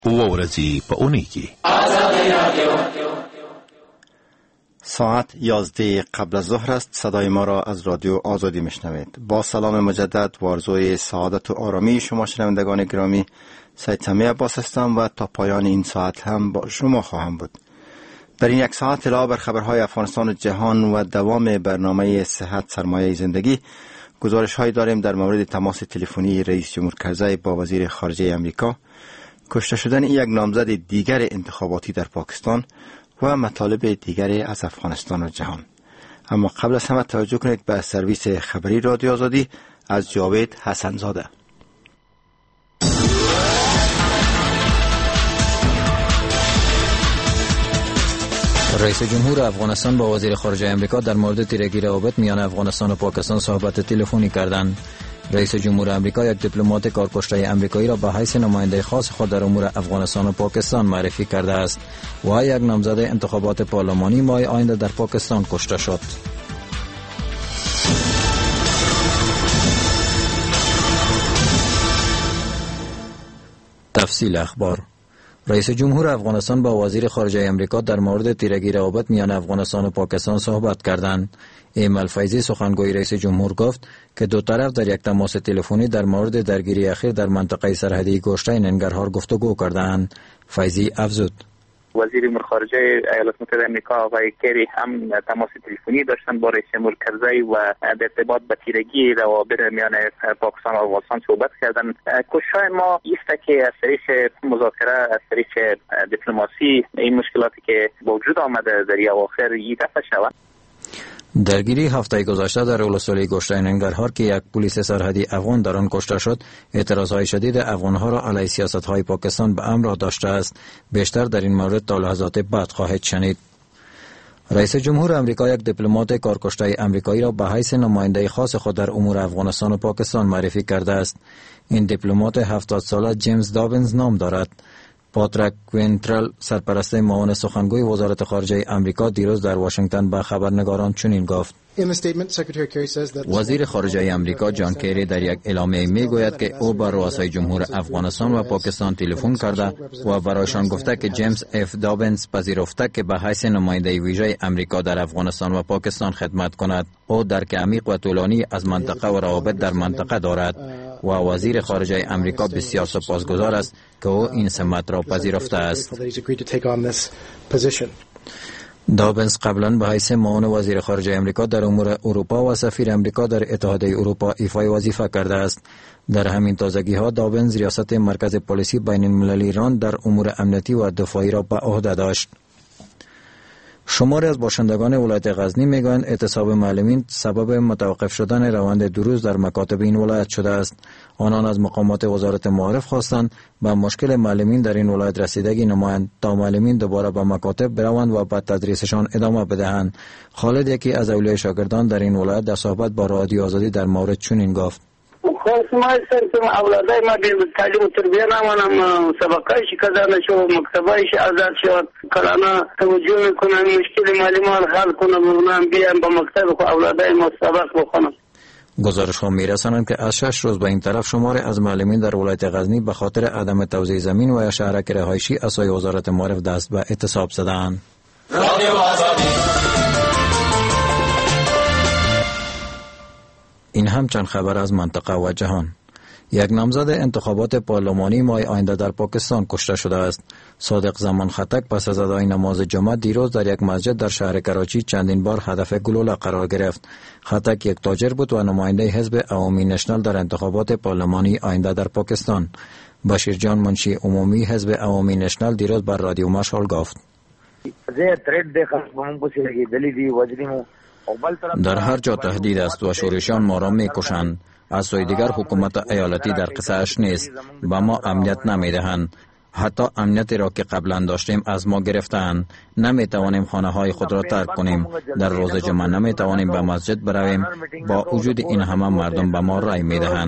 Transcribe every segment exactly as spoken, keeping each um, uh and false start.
اوه ورځي په اونۍ کې ساعت یازده قبل از ظهر است. صدای ما را از رادیو آزادی میشنوید. با سلام مجدد و آرزوی سعادت و آرامی شما شنوندگان گرامی، سید سمیع عباس هستم و تا پایان این ساعت هم با شما خواهم بود. در این یک ساعت علاوه بر خبرهای افغانستان و جهان و دوام برنامه صحت سرمایه زندگی، گزارش هایی داریم در مورد تماس تلفنی رئیس جمهور کرزی با وزیر خارجه امریکا، کشته شدن یک نامزد دیگر انتخاباتی در پاکستان و مطالب دیگری از افغانستان و جهان. اما قبل از همه توجه کنید به سرویس خبری رادیو آزادی از جاوید حسنزاده. رئیس جمهور افغانستان با وزیر خارجه امریکا در مورد تیرگی روابط میان افغانستان و پاکستان صحبت تلفنی کردند. رئیس جمهور امریکا یک دیپلمات کارکشته امریکایی را به حیث نماینده خاص خود در امور افغانستان و پاکستان معرفی کرده است و یک نامزد انتخابات پارلمانی ماه آینده در پاکستان کشته شد. تفصیل اخبار. رئیس جمهور افغانستان با وزیر خارجه امریکا در مورد تیرگی روابط میان افغانستان و پاکستان صحبت کردند. ایمل فیضی سخنگوی رئیس جمهور گفت که دو طرف در یک تماس تلفنی در مورد درگیری اخیر در منطقه سرحدی گوشته ننگرهار گفتگو کردند. فیضی افزود: وزیر امور خارجه ایالات متحده آمریکا آقای کری هم تماس تلفنی داشتن با رئیس جمهور کرزی و در ارتباط به تیرگی روابط میان پاکستان و افغانستان صحبت کردن. کوشش ما است که از طریق مذاکره، از طریق دیپلماسی این مشکلاتی که به وجود آمده در اواخر رفع شود. درگیری هفته گذشته در ولسوالی گوشته ننگرهار که یک پلیس سرحدی افغان در آن کشته شد، اعتراضهای شدید افغانها را علیه سیاستهای پاکستان به امر داشته است. بیشتر در این مورد تا لحظات بعد خواهید شنید. رئیس جمهور امریکا یک دیپلمات کارکشته امریکایی را به حیث نماینده خاص خود در امور افغانستان و پاکستان معرفی کرده است. این دیپلمات هفتاد ساله جیمز دابنز نام دارد. پاتریک کوینترل، سرپرست معاون سخنگوی وزارت خارجه امریکا، دیروز در واشنگتن به خبرنگاران چنین گفت: وزیر خارجه امریکا جان کری در یک اعلامیه میگوید که او با رؤسای جمهور افغانستان و پاکستان تلفن کرده و برایشان گفته که جیمز اف دابنز پذیرفته که به حیث نماینده ویژه امریکا در افغانستان و پاکستان خدمت کند. او درک عمیق و طولانی از منطقه و روابط در منطقه دارد و وزیر خارجه امریکا بسیار سپاسگزار است که او این سمت را پذیرفته است. دابنز قبلا به حیث معاون وزیر خارجه امریکا در امور اروپا و سفیر امریکا در اتحادیه اروپا ایفای وظیفه کرده است. در همین تازگی ها دابنز ریاست مرکز پلیسی بین المللی ایران در امور امنیتی و دفاعی را به عهده داشت. شماری از باشندگان ولایت غزنی میگویند اعتصاب معلمین سبب متوقف شدن روند دروس در مکاتب این ولایت شده است. آنان از مقامات وزارت معارف خواستند به مشکل معلمین در این ولایت رسیدگی نمایند تا معلمین دوباره به مکاتب بروند و به تدریسشان ادامه بدهند. خالد، یکی از اولیای شاگردان در این ولایت، در صحبت با رادیو آزادی در مورد چنین گفت: خواست ما سرتم اولادای ما به تعلیم و تربیه نمانم، سبقایش کذا نشو، مکتبایش آزاد شد، کلانا توجه میکنن مشکل معلمان حل کنم، اونم بیان با مکتب خو اولادای ما سبق بخونم. گزارش ها میرسانند که از شش روز به این طرف شمار از معلمین در ولایت غزنی به خاطر عدم توزیع زمین و یا شهرک رهایشی از سوی وزارت معارف دست به اعتصاب زدند. این هم چند خبر از منطقه و جهان. یک نامزد انتخابات پارلمانی ماه آینده در پاکستان کشته شده است. صادق زمان خطک پس از ادای نماز جمعه دیروز در یک مسجد در شهر کراچی چندین بار هدف گلوله قرار گرفت. خطک یک تاجر بود و نماینده حزب عوامی نشنال در انتخابات پارلمانی آینده در پاکستان. بشیر جان منشی عمومی حزب عوامی نشنال دیروز بر رادیو مشال گفت: در هر جا تهدید است و شورشیان ما را می کشند. از سوی دیگر حکومت ایالتی در قصه اش نیست، به ما امنیت نمی دهند. حتی امنیتی را که قبلا داشتیم از ما گرفتند. نمی توانیم خانه های خود را ترک کنیم. در روز جمعه نمی توانیم به مسجد برویم. با وجود این همه مردم به ما رای می دهند.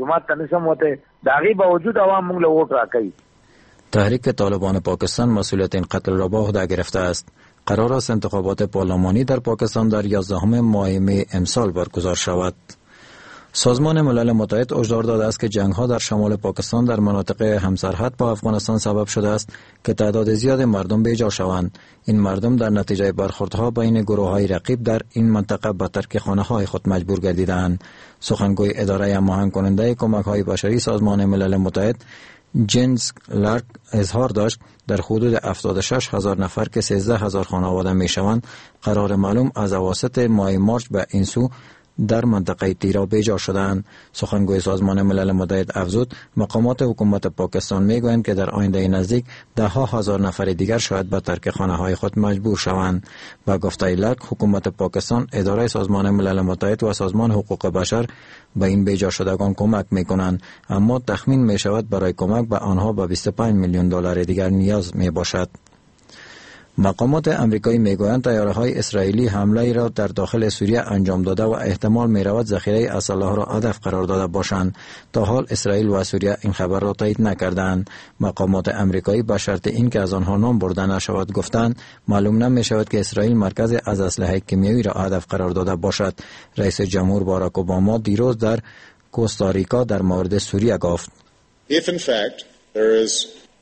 تحریک طالبان پاکستان مسئولیت این قتل را به عهده گرفته است. قرار است انتخابات پارلمانی در پاکستان در یازدهم ماه می امسال برگزار شود. سازمان ملل متحد هشدار داده است که جنگ‌ها در شمال پاکستان در مناطق همسرحد با افغانستان سبب شده است که تعداد زیاد مردم بیجا شوند. این مردم در نتیجه برخوردها بین گروه‌های رقیب در این منطقه به ترک خانه‌های خود مجبور گردیدند. سخنگوی اداره هماهنگ کننده کمک‌های بشری سازمان ملل متحد جنس لارک اظهار داشت در حدود هفتاد و شش هزار نفر که سیزده هزار خانواده میشوند قرار معلوم از اواسط ماه مارچ به این سو در منطقه تیرا بیجا شدند. سخنگوی سازمان ملل متحد افزود مقامات حکومت پاکستان میگویند که در آینده نزدیک ده ها هزار نفر دیگر شاید به ترک خانه های خود مجبور شوند. با گفته لارک حکومت پاکستان، اداره سازمان ملل متحد و سازمان حقوق بشر به این بیجا شدگان کمک میکنند، اما تخمین می شود برای کمک به آنها به بیست و پنج میلیون دلار دیگر نیاز می باشد. مقامات امریکایی میگویند طیاره‌های اسرائیلی حمله را در داخل سوریه انجام داده و احتمال می‌رود ذخیره اسلحه را هدف قرار داده باشند. تا حال اسرائیل و سوریه این خبر را تایید نکردند. مقامات امریکایی به شرط اینکه از آنها نام برده نشود گفتند معلوم نمی‌شود که اسرائیل مرکز از اسلحه کیمیایی را هدف قرار داده باشد. رئیس جمهور باراک اوباما دیروز در کوستاریکا در مورد سوریه گفت: If in fact there is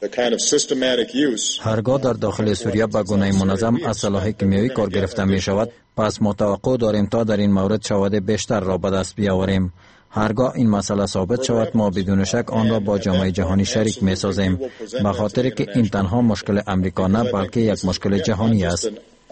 هرگاه در داخل سوریه به گونه منظم اسلحه کیمیایی کار گرفته می شود، پس ما توقع داریم تا در این مورد شواهد بیشتر را به دست بیاوریم. هرگاه این مسئله ثابت شود، ما بدون شک آن را با جامعه جهانی شریک می سازیم، به خاطر که این تنها مشکل امریکا نه بلکه یک مشکل جهانی است.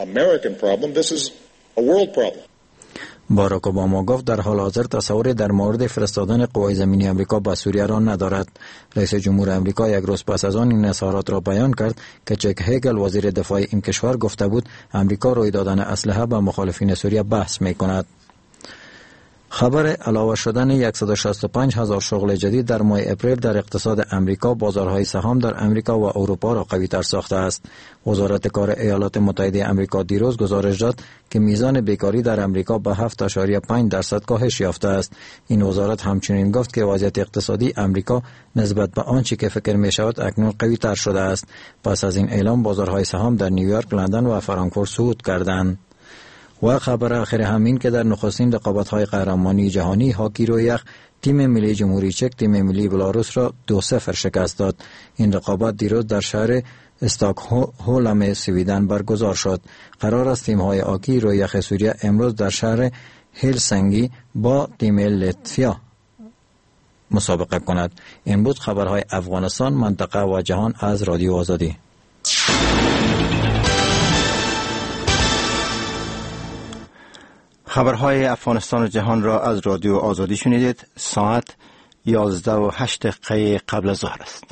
باراک اوباما گفت در حال حاضر تصوری در مورد فرستادن قوای زمینی امریکا به سوریه را ندارد. رئیس جمهور امریکا یک روز پس از آن این اظهارات را بیان کرد که چک هگل وزیر دفاع این کشور گفته بود امریکا روی دادن اسلحه به مخالفین سوریه بحث می کند. خبر علاوه شدن صد و شصت و پنج هزار شغل جدید در ماه اپریل در اقتصاد امریکا بازارهای سهام در امریکا و اروپا را قوی تر ساخته است. وزارت کار ایالات متحده امریکا دیروز گزارش داد که میزان بیکاری در امریکا به هفت اشاریه پنج درصد کاهش یافته است. این وزارت همچنین گفت که وضعیت اقتصادی امریکا نسبت به آنچه که فکر می شود اکنون قوی تر شده است. پس از این اعلام بازارهای سهام در نیویورک، لندن و فرانکفورت صعود کردند. و خبر آخر همین که در نخستین رقابت‌های قهرمانی جهانی هاکی روی یخ تیم ملی جمهوری چک تیم ملی بلاروس را دو صفر شکست داد. این رقابت دیروز در شهر استاکهولم سویدن برگزار شد. قرار است تیم‌های هاکی روی یخ سوریه امروز در شهر هلسینکی با تیم لتویا مسابقه کند. این بود خبرهای افغانستان، منطقه و جهان از رادیو آزادی. خبرهای افغانستان و جهان را از رادیو آزادی شنیدید. ساعت یازده و هشت دقیقه قبل از ظهر است.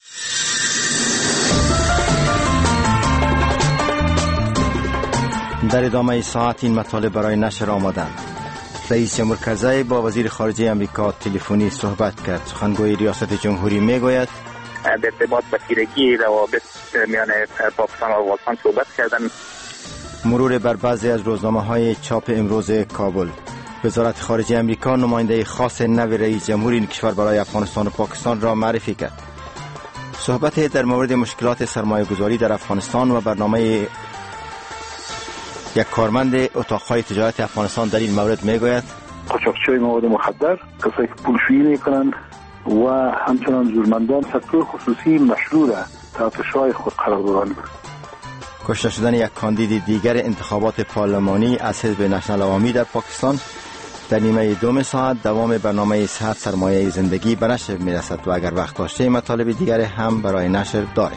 در ادامه ساعت این مطالب برای نشر آمدند. رئیس جمهور کرزی با وزیر خارجه امریکا تلفنی صحبت کرد. سخنگوی ریاست جمهوری میگوید در ارتباط با تیرگی روابط میان پاکستان و افغانستان صحبت کردند. مرور بر بعضی از روزنامه‌های چاپ امروز کابل. وزارت خارجه امریکا نماینده خاص نو رئیس جمهور این کشور برای افغانستان و پاکستان را معرفی کرد. صحبت در مورد مشکلات سرمایه گذاری در افغانستان و برنامه یک کارمند اتاقهای تجارت افغانستان در این مورد میگوید قاچاقچی مواد مخدر، کسایی که پولشویی میکنند و همچنان زورمندان سکتور خصوصی مشروع را تحت شعاع خود قرار دادند. کشته شدن یک کاندید دیگر انتخابات پارلمانی از حزب نشنال عوامی در پاکستان. در نیمه دوم ساعت دوام برنامه صحت سرمایه زندگی به نشر میرسد و اگر وقت داشته مطالب دیگر هم برای نشر داریم.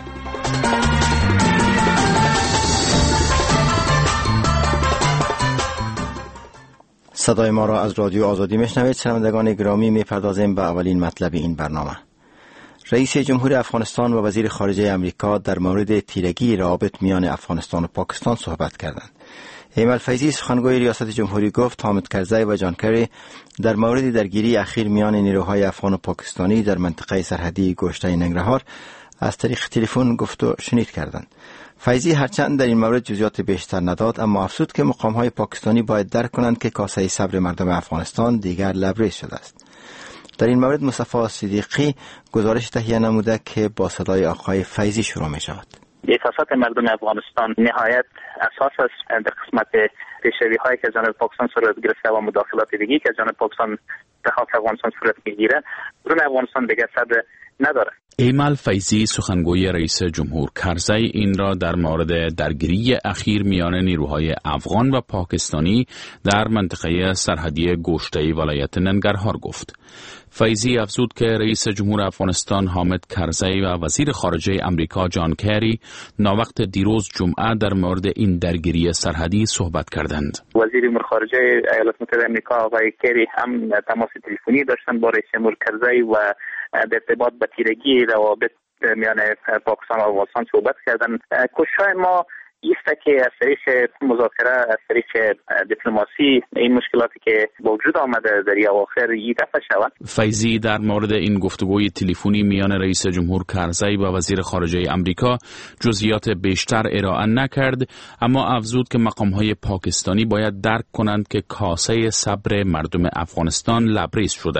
صدای ما را از رادیو آزادی میشنوید. شنوندگان گرامی، میپردازیم به اولین مطلب این برنامه. رئیس جمهور افغانستان و وزیر خارجه امریکا در مورد تیرگی روابط میان افغانستان و پاکستان صحبت کردند. ایمل فیضی سخنگوی ریاست جمهوری گفت حامد کرزی و جان کری در مورد درگیری اخیر میان نیروهای افغان و پاکستانی در منطقه سرحدی گوشته ننگرهار از طریق تلفن گفت و شنید کردند. فیضی هرچند در این مورد جزئیات بیشتر نداد، اما افزود که مقام‌های پاکستانی باید درک کنند که کاسه صبر مردم افغانستان دیگر لبریز شده است. در این مورد مصطفی صدیقی گزارش تهیه نموده که با صدای آقای فیضی شروع می شود. احساسات مردم افغانستان نهایت اساس است در قسمت پیشروی هایی که جانب پاکستان صورت گرفته و مداخلات دیگی که جانب پاکستان در خاک افغانستان صورت میگیره، مردم افغانستان دیگه صبر نداره. ایمل فیضی سخنگوی رئیس جمهور کرزی این را در مورد درگیری اخیر میان نیروهای افغان و پاکستانی در منطقه سرحدی گوشته‌ای ولایت ننگرهار گفت. فیضی افزود که رئیس جمهور افغانستان حامد کرزی و وزیر خارجه امریکا جان کری ناوقت دیروز جمعه در مورد این درگیری سرحدی صحبت کردند. وزیر امور خارجه ایالات متحده آمریکا آقای کری هم تماس تلفنی داشتن با رئیس جمهور کرزی و در ارتباط با تیرگی روابط میان پاکستان و افغانستان صحبت کردن. کوشش ما ایسته که از طریق مذاکره، از طریق دیپلماسی این مشکلاتی که با وجود آمده در اواخر یک دفعه شود. فیضی در مورد این گفتگوی تلفنی میان رئیس جمهور کرزی و وزیر خارجه امریکا جزئیات بیشتر ارائه نکرد، اما افزود که مقام‌های پاکستانی باید درک کنند که کاسه صبر مردم افغانستان لبریز شده.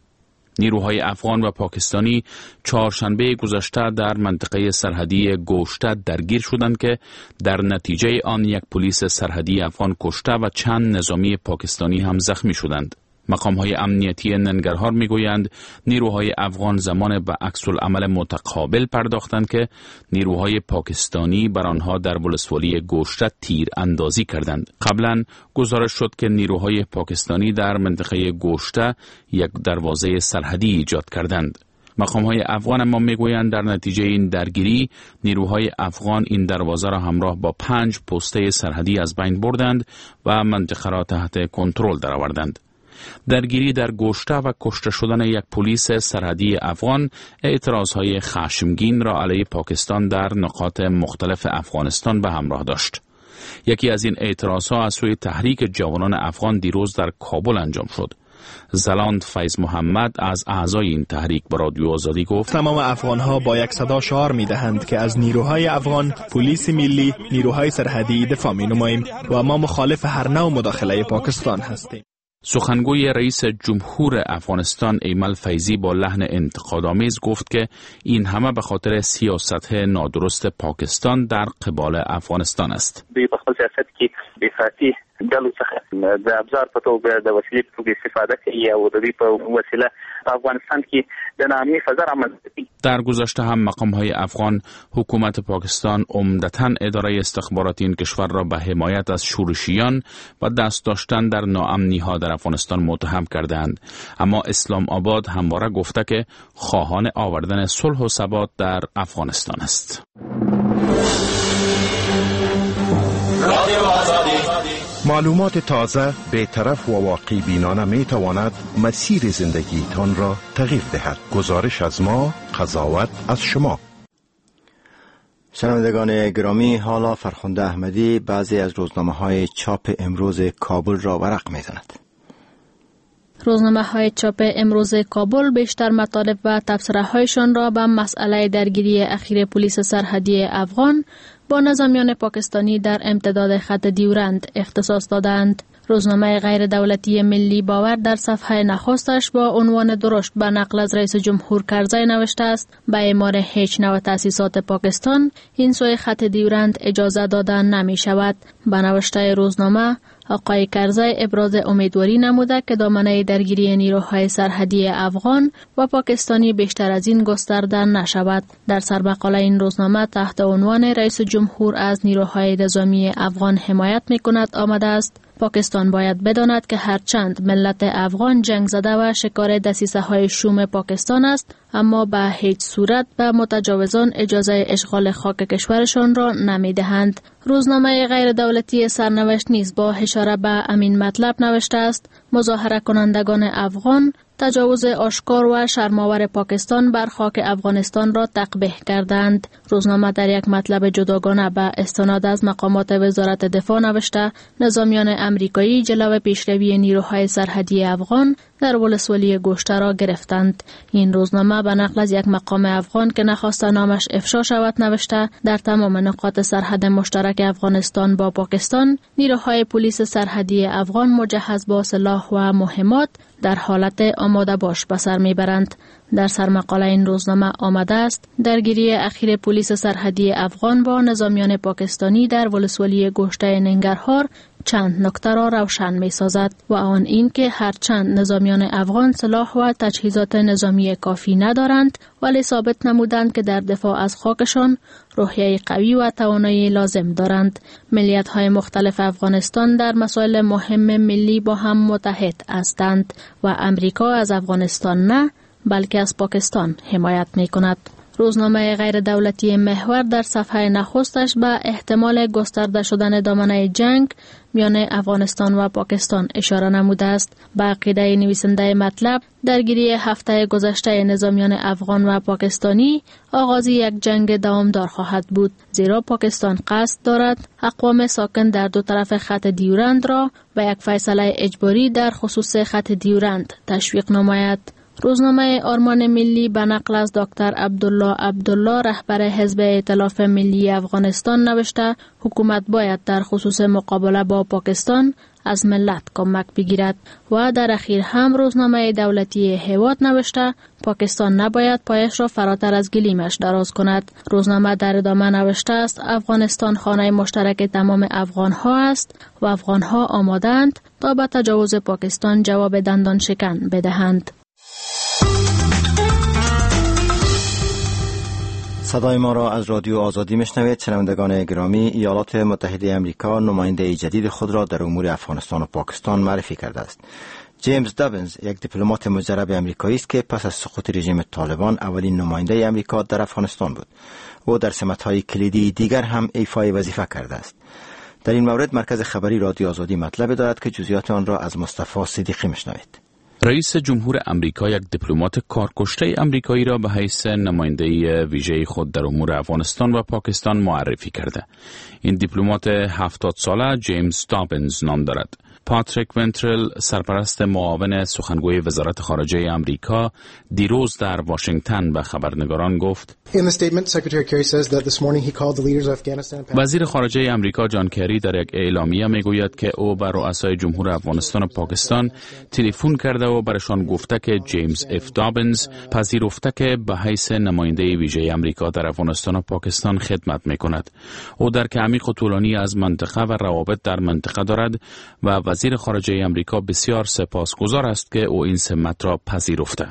نیروهای افغان و پاکستانی چهارشنبه گذشته در منطقه سرحدی گوشته درگیر شدند که در نتیجه آن یک پلیس سرحدی افغان کشته و چند نظامی پاکستانی هم زخمی شدند. مقام‌های امنیتی ننگرهار می‌گویند نیروهای افغان زمان به عکس‌العمل متقابل پرداختند که نیروهای پاکستانی بر آنها در ولسوالی گوشته تیر اندازی کردند. قبلا گزارش شد که نیروهای پاکستانی در منطقه گوشته یک دروازه سرحدی ایجاد کردند. مقام‌های افغان اما می‌گویند در نتیجه این درگیری نیروهای افغان این دروازه را همراه با پنج پسته سرحدی از بین بردند و منطقه را تحت کنترل درآوردند. درگیری در گوشته و کشته شدن یک پلیس سرحدی افغان اعتراضهای خشمگین را علیه پاکستان در نقاط مختلف افغانستان به همراه داشت. یکی از این اعتراضها از سوی تحریک جوانان افغان دیروز در کابل انجام شد. زلاند فیض محمد از اعضای این تحریک به رادیو آزادی گفت تمام افغانها با یک صدا شعار می دهند که از نیروهای افغان، پلیس ملی، نیروهای سرحدی دفاع می نماییم و ما مخالف هر نوع مداخله پاکستان هستیم. سخنگوی رئیس جمهور افغانستان ایمل فیضی با لحن انتقادآمیز گفت که این همه به خاطر سیاست نادرست پاکستان در قبال افغانستان است. دوی په خپل سیاست کې د افراطي ډلو څخه د ابزار په توګه د وسیلې په توګه استفاده کوي او د دوی په وسیله په افغانستان کې د ناامنۍ فضا رامنځته کوي. در گذشته هم مقام‌های افغان حکومت پاکستان عمدتاً اداره استخباراتی این کشور را به حمایت از شورشیان و دست داشتن در ناامنی‌ها در افغانستان متهم کردند، اما اسلام آباد همواره گفته که خواهان آوردن صلح و ثبات در افغانستان است. معلومات تازه، بی‌طرف و واقع بینانه می تواند مسیر زندگی تان را تغییر دهد. گزارش از ما، قضاوت از شما. شنوندگان گرامی، حالا فرخنده احمدی بعضی از روزنامه های چاپ امروز کابل را ورق می زند. روزنامه های چاپ امروز کابل بیشتر مطالب و تبصره هایشان را به مسئله درگیری اخیر پلیس سرحدی افغان با نظامیان پاکستانی در امتداد خط دیورند اختصاص دادند. روزنامه غیر دولتی ملی باور در صفحه نخستش با عنوان درشت به نقل از رئیس جمهور کرزی نوشته است: به اعمار هیچ نوع تأسیسات پاکستان این سوی خط دیورند اجازه دادن نمی شود. به نوشته روزنامه، آقای کرزی ابراز امیدواری نموده که دامنه درگیری نیروهای سرحدی افغان و پاکستانی بیشتر از این گسترده نشود. در سرمقاله این روزنامه تحت عنوان رئیس جمهور از نیروهای نظامی افغان حمایت می‌کند آمده است: پاکستان باید بداند که هرچند ملت افغان جنگ زده و شکار دسیسه های شوم پاکستان است، اما به هیچ صورت به متجاوزان اجازه اشغال خاک کشورشان را نمی دهند. روزنامه غیر دولتی سرنوشت نیز با اشاره به امین مطلب نوشته است: مظاهره کنندگان افغان تجاوز آشکار و شرم‌آور پاکستان بر خاک افغانستان را تقبیح کردند. روزنامه در یک مطلب جداگانه به استناد از مقامات وزارت دفاع نوشته: نظامیان امریکایی جلو پیشروی نیروهای سرحدی افغان در ولسوالی گوشته را گرفتند. این روزنامه به نقل از یک مقام افغان که نخواسته نامش افشا شود نوشته: در تمام نقاط سرحد مشترک افغانستان با پاکستان، نیروهای پلیس سرحدی افغان مجهز با سلاح و مهمات در حالت آماده باش به سر میبرند. در سرمقاله این روزنامه آمده است درگیری اخیر پلیس سرحدی افغان با نظامیان پاکستانی در ولسوالی گوشته ننگرهار چند نکته را روشن می سازد و آن این که هرچند نظامیان افغان سلاح و تجهیزات نظامی کافی ندارند ولی ثابت نمودند که در دفاع از خاکشان روحیه قوی و توانایی لازم دارند. ملیت های مختلف افغانستان در مسائل مهم ملی با هم متحد هستند و امریکا از افغانستان نه بلکه از پاکستان حمایت می کند. روزنامه غیر دولتی محور در صفحه نخستش به احتمال گسترده شدن دامنه جنگ میان افغانستان و پاکستان اشاره نموده است. به عقیده نویسنده مطلب درگیری هفته گذشته نظامیان افغان و پاکستانی آغازی یک جنگ دوامدار خواهد بود، زیرا پاکستان قصد دارد اقوام ساکن در دو طرف خط دیورند را به یک فیصله اجباری در خصوص خط دیورند تشویق نماید. روزنامه آرمان ملی به نقل از دکتر عبدالله عبدالله رهبر حزب ائتلاف ملی افغانستان نوشته حکومت باید در خصوص مقابله با پاکستان از ملت کمک بگیرد و در اخیر هم روزنامه دولتی هیواد نوشته پاکستان نباید پایش را فراتر از گلیمش دراز کند. روزنامه در ادامه نوشته است افغانستان خانه مشترک تمام افغان ها است و افغان ها آمادند تا به تجاوز پاکستان جواب دندان شکن بدهند. صدای ما را از رادیو آزادی میشنوید. شنوندگان گرامی، ایالات متحده آمریکا نماینده جدید خود را در امور افغانستان و پاکستان معرفی کرده است. جیمز دابنز یک دیپلمات مجرب آمریکایی است که پس از سقوط رژیم طالبان اولین نماینده آمریکا در افغانستان بود. او در سمت‌های کلیدی دیگر هم ایفای وظیفه کرده است. در این مورد مرکز خبری رادیو آزادی مطلب دارد که جزئیات آن را از مصطفی صدیقی میشنوید. رئیس جمهور امریکا یک دیپلمات کارکشته امریکایی را به حیث نماینده ویژه خود در امور افغانستان و پاکستان معرفی کرده. این دیپلمات هفتاد ساله جیمز دابنز نام دارد. پاتریک ونترل، سرپرست معاون سخنگوی وزارت خارجه امریکا، دیروز در واشنگتن به خبرنگاران گفت: وزیر خارجه امریکا جان کری در یک اعلامیه میگوید که او به رؤسای جمهور افغانستان و پاکستان تلفن کرده و برشان گفته که جیمز اف دابنز پذیرفته که به حیث نماینده ویژه امریکا در افغانستان و پاکستان خدمت میکند. او درک عمیق و طولانی از منطقه و روابط در منطقه دارد و وزیر خارجه امریکا بسیار سپاسگزار است که او این سمت را پذیرفته.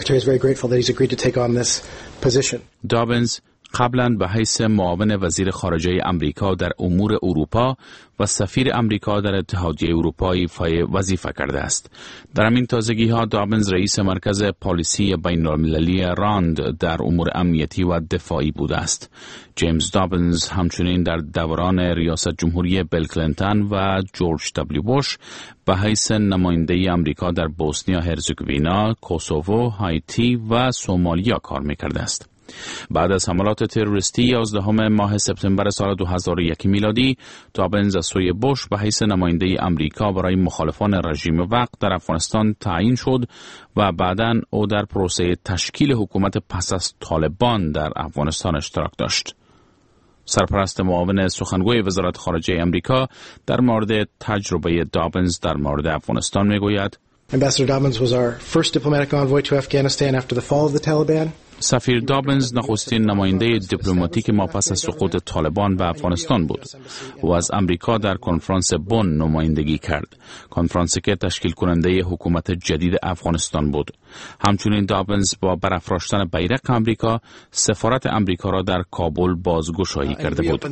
دابنز قبلا به حیث معاون وزیر خارجه امریکا در امور اروپا و سفیر امریکا در اتحادیه اروپا ایفای وظیفه کرده است. در همین تازگی ها دابنز رئیس مرکز پالیسی بین المللی راند در امور امنیتی و دفاعی بوده است. جیمز دابنز همچنین در دوران ریاست جمهوری بیل کلینتون و جورج دبلیو بوش به حیث نماینده امریکا در بوسنیا هرزگوینی، کوسوو، هایتی و سومالیا کار می‌کرده است. بعد از حملات تروریستی یازدهم ماه سپتامبر سال دو هزار و یک میلادی، دابنز از سوی بوش به حیث نماینده امریکا برای مخالفان رژیم وقت در افغانستان تعیین شد و بعداً او در پروسه تشکیل حکومت پس از طالبان در افغانستان اشتراک داشت. سرپرست معاون سخنگوی وزارت خارجه امریکا در مورد تجربه دابنز در مورد افغانستان میگوید: Ambassador Dobbins was our first diplomatic envoy to Afghanistan after the fall of the Taliban. سفیر دابنز نخستین نماینده دیپلماتیک ما پس از سقوط طالبان به افغانستان بود. او از امریکا در کنفرانس بن نمایندگی کرد، کنفرانسی که تشکیل کننده حکومت جدید افغانستان بود. همچنین دابنز با برافراشتن بیرق امریکا سفارت امریکا را در کابل بازگشایی کرده بود.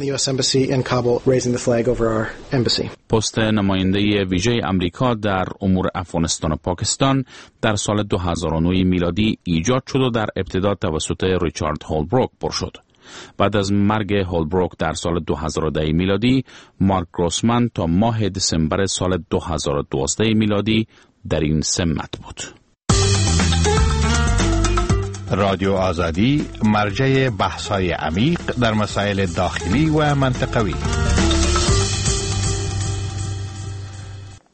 پست نماینده ویژه امریکا در امور افغانستان و پاکستان در سال دو هزار و نه میلادی ایجاد شد و در ابتدا توسط ریچارد هولبروک پر شد. بعد از مرگ هولبروک در سال دو هزار و ده میلادی، مارک گروسمن تا ماه دسامبر سال دو هزار و دوازده میلادی در این سمت بود. رادیو آزادی، مرجع بحث‌های عمیق در مسائل داخلی و منطقوی.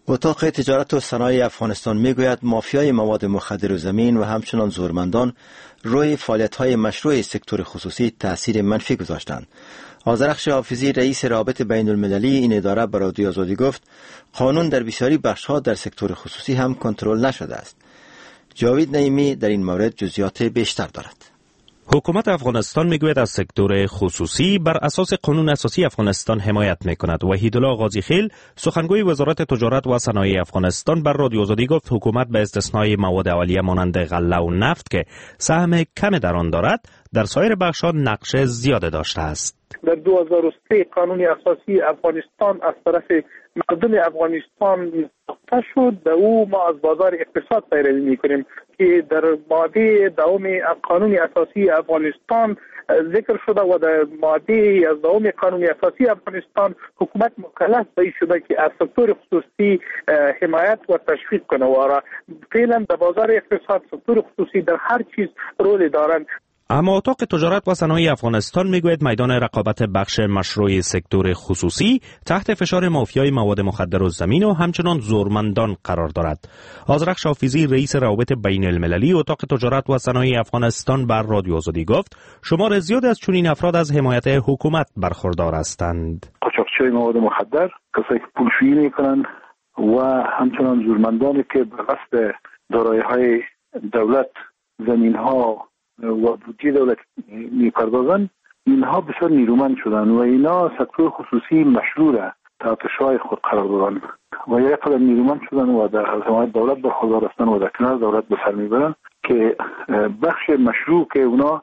اتاق تجارت و صنایع افغانستان میگوید مافیای مواد مخدر و زمین و همچنان زورمندان روی فعالیت‌های مشروع سکتور خصوصی تأثیر منفی گذاشتند. آذرخش حافظی رئیس رابطه بین المللی این اداره به رادیو آزادی گفت قانون در بسیاری بخش‌ها در سکتور خصوصی هم کنترل نشده است. جاوید نعیمی در این مورد جزئیات بیشتر دارد. حکومت افغانستان میگوید از سکتور خصوصی بر اساس قانون اساسی افغانستان حمایت میکند. وحیدالله غازی خیل سخنگوی وزارت تجارت و صنایع افغانستان بر رادیو آزادی گفت حکومت به استثنای مواد اولیه مانند غله و نفت که سهم کم در آن دارد در سایر بخش‌ها نقش زیاده داشته است. در دو هزار و سه قانون اساسی افغانستان از طرف مردم افغانستان ساخته شد. در او ما از بازار اقتصاد پیروی میکنیم که در ماده دوم قانون اساسی افغانستان ذکر شده و در ماده از دوم قانون اساسی افغانستان حکومت مکلف به شده که از سکتور خصوصی حمایت و تشویق کنه و فعلا در بازار اقتصاد سکتور خصوصی در هر چیز رول دارند. اما اتاق تجارت و صنایع افغانستان میگوید میدان رقابت بخش مشروع سکتور خصوصی تحت فشار مافیای مواد مخدر و زمین و همچنان زورمندان قرار دارد. آذرخش حافظی رئیس روابط بین المللی اتاق تجارت و صنایع افغانستان بر رادیو آزادی گفت شمار زیاد از چنین افراد از حمایت حکومت برخوردار هستند. قاچاقچی‌های مواد مخدر، کسایی که پولشویی میکنند و همچنان زورمندانی که به قصد دارایی‌های دولت، زمین‌ها و بودجه دولت میپردازند، اینها بسیار نیرومند شدن و اینا سکتور خصوصی مشروع را تحت شعاع خود قرار دادن و یک قدر نیرومند شدن و در حمایت دولت برخوردار هستند و در کنار دولت به سر میبرند که بخش مشروع که اونا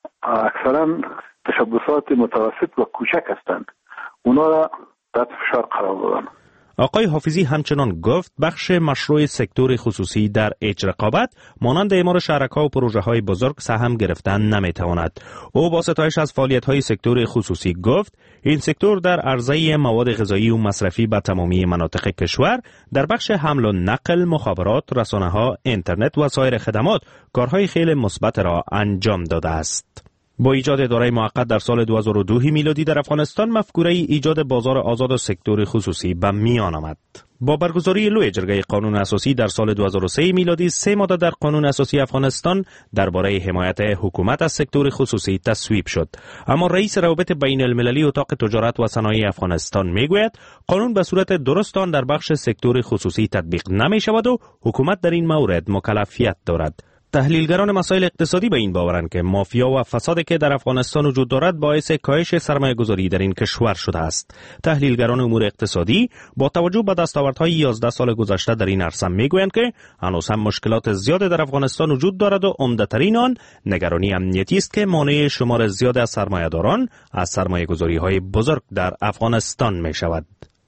اکثرا تشبسات متوسط و کوچک هستند اونا را تحت فشار قرار دادن. آقای حافظی همچنان گفت بخش مشروع سکتور خصوصی در ایچ رقابت مانند اعمار شهرک‌ها و پروژه‌های بزرگ سهم گرفتن نمی‌تواند. او با ستایش از فعالیت‌های سکتور خصوصی گفت این سکتور در عرضه مواد غذایی و مصرفی به تمامی مناطق کشور در بخش حمل و نقل، مخابرات، رسانه‌ها، اینترنت و سایر خدمات کارهای خیلی مثبت را انجام داده است. با ایجاد اداره موقت در سال دو هزار و دو میلادی در افغانستان مفکوره ایجاد بازار آزاد و سکتور خصوصی به میان آمد. با برگزاری لوی جرگه قانون اساسی در سال دو هزار و سه میلادی سه ماده در قانون اساسی افغانستان درباره حمایت حکومت از سکتور خصوصی تصویب شد. اما رئیس روابط بین المللی اتاق تجارت و صنایع افغانستان میگوید قانون به صورت درست آن در بخش سکتور خصوصی تطبیق نمی شود و حکومت در این مورد مکلفیت دارد. تحلیلگران مسائل اقتصادی به این باورند که مافیا و فسادی که در افغانستان وجود دارد باعث کاهش سرمایه‌گذاری در این کشور شده است. تحلیلگران امور اقتصادی با توجه به دستاوردهای یازده سال گذشته در این عرصه میگویند که هنوز هم مشکلات زیاد در افغانستان وجود دارد و عمده‌ترین آن نگرانی امنیتی است که مانع شمار زیاد از سرمایه‌داران از سرمایه‌گذاری‌های بزرگ در افغانستان می‌شود.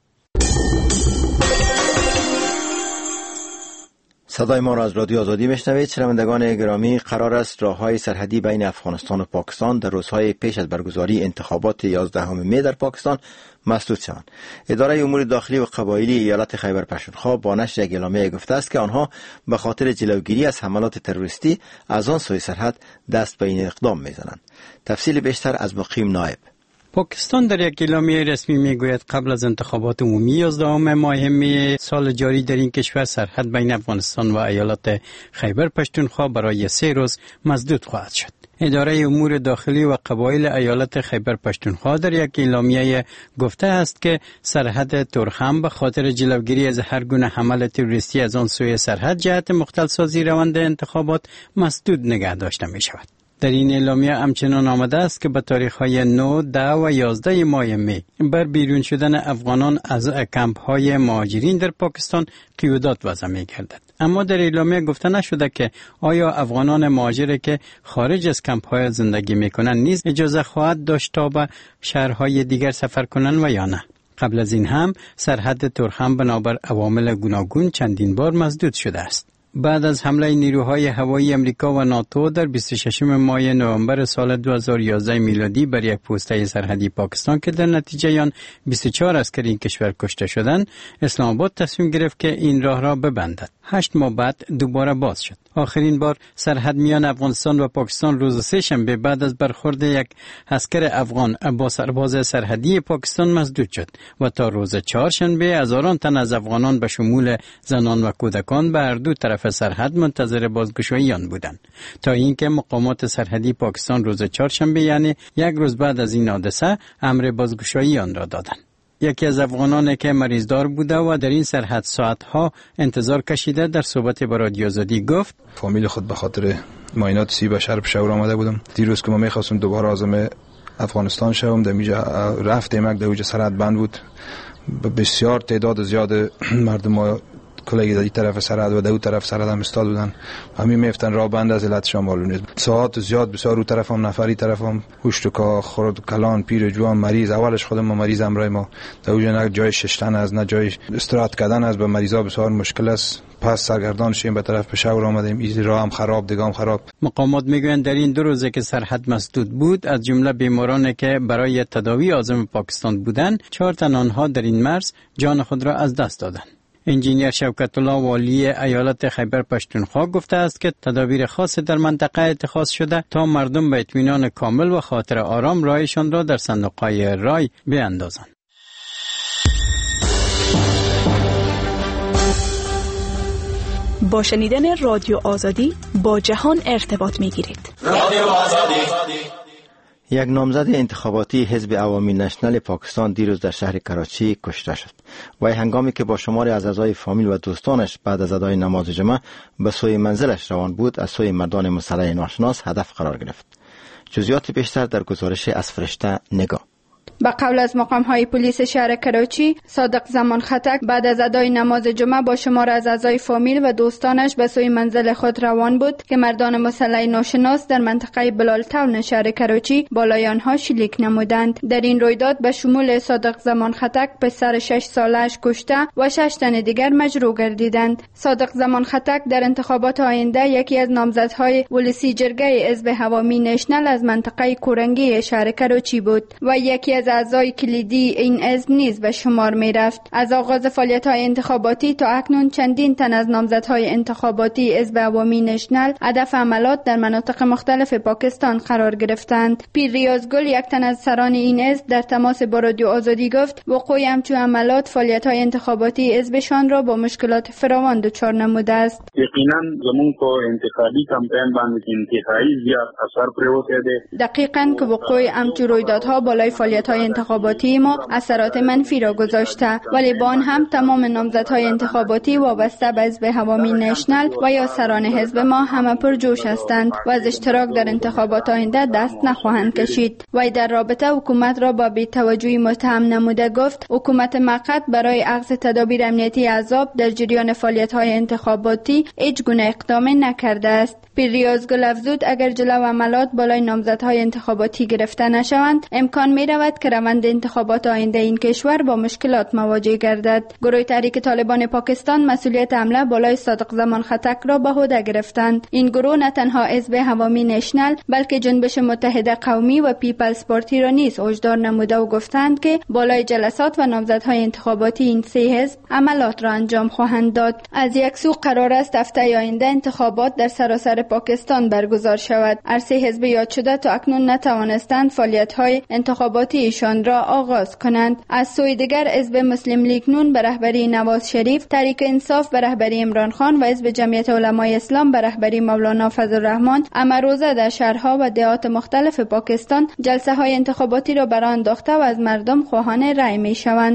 صدای ما را از رادیو آزادی میشنوید. شنوندگان گرامی، قرار است راههای سرحدی بین افغانستان و پاکستان در روزهای پیش از برگزاری انتخابات یازدهم می در پاکستان مسدود شوند. اداره امور داخلی و قبایلی ایالت خیبر پختونخوا با نشر یک اعلامیه گفته است که آنها به خاطر جلوگیری از حملات تروریستی از آن سوی سرحد دست به این اقدام میزنند. تفصیل بیشتر از مقیم نایب. پاکستان در یک اعلامیه رسمی میگوید قبل از انتخابات عمومی یازدهم ماه می سال جاری در این کشور سرحد بین افغانستان و ایالت خیبر پختونخوا برای سه روز مسدود خواهد شد. اداره امور داخلی و قبایل ایالت خیبر پختونخوا در یک اعلامیه گفته است که سرحد تورخم به خاطر جلوگیری از هر گونه حمله تروریستی از آن سوی سرحد جهت مختل سازی روند انتخابات مسدود نگه داشته می شود. در این اعلامیه همچنان آمده است که به تاریخ‌های نه، ده و یازده ماه می بر بیرون شدن افغانان از کمپ‌های مهاجرین در پاکستان قیودات وضع می‌گردد. اما در اعلامیه گفته نشده که آیا افغانان مهاجر که خارج از کمپ‌های زندگی می‌کنند نیز اجازه خواهد داشت تا به شهرهای دیگر سفر کنند و یا نه. قبل از این هم سرحد تورخم بنابر عوامل گوناگون چندین بار مسدود شده است. بعد از حمله نیروهای هوایی امریکا و ناتو در بیست و ششم ماه نوامبر سال دو هزار و یازده میلادی بر یک پوسته سرحدی پاکستان که در نتیجه آن بیست و چهار عسکر این کشور کشته شدند، اسلام آباد تصمیم گرفت که این راه را ببندد. هشت ماه بعد دوباره باز شد. آخرین بار سرحد میان افغانستان و پاکستان روز سه شنبه بعد از برخورد یک عسکر افغان با سرباز سرحدی پاکستان مسدود شد و تا روز چهارشنبه هزاران تن از افغانان به شمول زنان و کودکان به هر دو طرف سرحد منتظر بازگشایی آن بودند تا اینکه مقامات سرحدی پاکستان روز چهارشنبه یعنی یک روز بعد از این حادثه امر بازگشایی آن را دادند. یکی از افغانان که مریضدار بوده و در این سرحد ساعتها انتظار کشیده در صحبت با رادیو آزادی گفت فامیل خود به خاطر معاینات سی بشر پشاور آمده بودم. دیروز که ما می‌خواستم دوباره عازم افغانستان شوم، در میجا رفتیم یک دوجه سرحد بند بود، بسیار تعداد زیاد مردم کلگی در این طرف سرحد و در اون طرف سرحد هم استاد بودن، همین میفتن راه بند از علت شما معلوم نیست. ساعت زیاد بسیار رو طرف هم نفری طرف هم هوشتکا خرد کلان پیر جوان مریض، اولش خودم ما مریض امرای ما در اونجا نه جای ششتن از نه جای استراحت کردن از به مریضا بسیار مشکل است. پس سرگردان شیم به طرف پشاور آمدیم، این راه هم خراب دیگه هم خراب. مقامات میگویند در این دو روزه که سرحد مسدود بود از جمله بیمارانی که برای تداوی عازم پاکستان بودند چهار تن آنها در این مرز جان خود را از دست دادند. انجینیر شوکت الله والی ایالت خیبر پشتونخوا گفته است که تدابیر خاص در منطقه اتخاذ شده تا مردم به اطمینان کامل و خاطر آرام رایشان را در صندوق‌های رای بیاندازند. با شنیدن رادیو آزادی با جهان ارتباط می‌گیرید. رادیو آزادی. یک نامزد انتخاباتی حزب عوامی نشنل پاکستان دیروز در شهر کراچی کشته شد و هنگامی که با شماری از اعضای فامیل و دوستانش بعد از ادای نماز جمعه به سوی منزلش روان بود از سوی مردان مسلح ناشناس هدف قرار گرفت. جزئیات بیشتر در گزارش از فرشته نگاه. به قول از مقام‌های پلیس شهر کراچی، صادق زمان خطک بعد از ادای نماز جمعه با شمار از اعضای فامیل و دوستانش به سوی منزل خود روان بود که مردان مسلح ناشناس در منطقه بلال تاون شهر کراچی بالای آنها شلیک نمودند. در این رویداد به شمول صادق زمان خطک پسر شش سالش کشته و شش تن دیگر مجروح گردیدند. صادق زمان خطک در انتخابات آینده یکی از نامزدهای ولسی جرگه حزب عوامی نشنل از منطقه کورنگی شهر کراچی بود و یکی از اعضای کلیدی این حزب نیز به شمار می رفت. از آغاز فعالیت‌های انتخاباتی تا اکنون چندین تن از نامزدهای انتخاباتی حزب عوامی نشنل هدف حملات در مناطق مختلف پاکستان قرار گرفتند. پیر ریاضگل یک تن از سران این حزب در تماس با رادیو آزادی گفت وقوع همچون حملات فعالیت‌های انتخاباتی حزبشان را با مشکلات فراوان دچار نموده است. یقینا زمون کو انتخابی کمپین باندې انتخابی زیاد اثر پروته ده. دقیقاً که وقوع همچون رویدادها بالای فعالیت‌های انتخاباتی ما اثرات منفی را گذاشته، ولی با آن هم تمام نامزدهای انتخاباتی وابسته به حزب عوامی نشنل و یا سران حزب ما همه پر جوش هستند و از اشتراک در انتخابات آینده دست نخواهند کشید. و در رابطه حکومت را با بی‌توجهی متهم نموده گفت حکومت موقت برای اخذ تدابیر امنیتی عذاب در جریان فعالیت‌های انتخاباتی هیچ گونه اقدامی نکرده است. پیر ریاضگل افزود اگر جلو عملات بالای نامزدهای انتخاباتی گرفته نشوند امکان می رود که روند انتخابات آینده این کشور با مشکلات مواجه گردد. گروه تحریک طالبان پاکستان مسئولیت حمله بالای صادق زمان خطک را به عهده گرفتند. این گروه نه تنها حزب عوامی نشنل بلکه جنبش متحد قومی و پیپلز پارتی را نیز هشدار نموده و گفتند که بالای جلسات و نامزدهای انتخاباتی این سه حزب عملات را انجام خواهند داد. از یک سو قرار است هفته آینده انتخابات در سراسر پاکستان برگزار شود. هر سه حزب یاد شده تا اکنون نتوانستند فعالیت‌های انتخاباتی ایشان را آغاز کنند. از سوی دیگر حزب مسلم لیگ نون به رهبری نواز شریف، تحریک انصاف به رهبری عمران خان و حزب جمعیت علمای اسلام به رهبری مولانا فضل الرحمن امروزه در شهرها و دهات مختلف پاکستان جلسه های انتخاباتی را برآورده انداخته و از مردم خواهان رأی می‌شوند.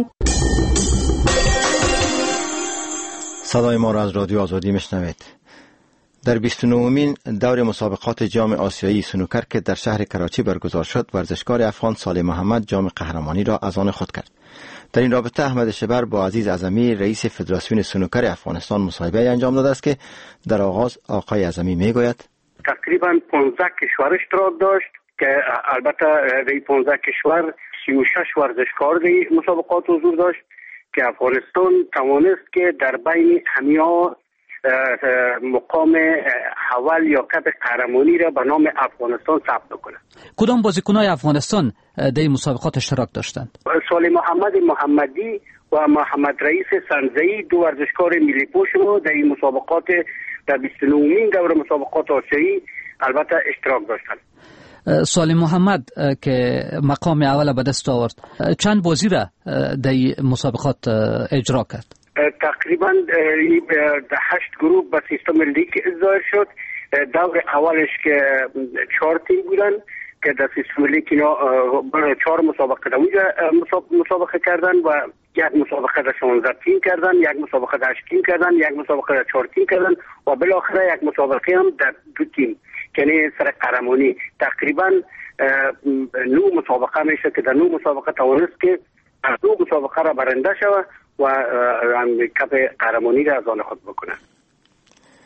صدای ما را از رادیو آزادی میشنوید. در بیست و نهمین دور مسابقات جام آسیایی سنوکر که در شهر کراچی برگزار شد، ورزشکار افغان صالح محمد جام قهرمانی را از آن خود کرد. در این رابطه احمد شبر با عزیز اعظمی رئیس فدراسیون سنوکر افغانستان مصاحبه انجام داده است که در آغاز آقای اعظمی میگوید تقریبا پانزده کشور اشتراک داشت که البته در پانزده کشور سی و شش ورزشکار در مسابقات حضور داشت که افغانستان توانست که در بین همه مقام اول یا کپ قهرمانی را به نام افغانستان ثبت کنند. کدام بازیکن‌های افغانستان در این مسابقات اشتراک داشتند؟ صالح محمد محمدی و محمد رئیس سنزئی دو ورزشکار ملی پوش ما در این مسابقات در بیست و نهمین دوره مسابقات آسیایی البته اشتراک داشتند. سال محمد که مقام اول به دست آورد چند بازی را در مسابقات اجرا کرد؟ تقریبا در هشت گروه به سیستم لیگ اجرا شد. دور اولش که چهار تیم بودن که در سیستم لیگ اینا چهار مسابقه در اونجا مسابقه کردن و یک مسابقه در شانزده تیم کردن، یک مسابقه در هشت تیم کردن، یک مسابقه در چهار تیم کردن و بالاخره یک مسابقه هم در دو تیم یعنی سر قهرمانی. تقریبا نو مسابقه میشه که در نو مسابقه توانست که از دو مسابقه را برنده شود و کپ قهرمانی را از آن خود بکنه.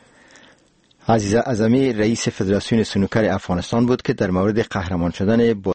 عزیز اعظمی رئیس فدراسیون سنوکر افغانستان بود که در مورد قهرمان شدن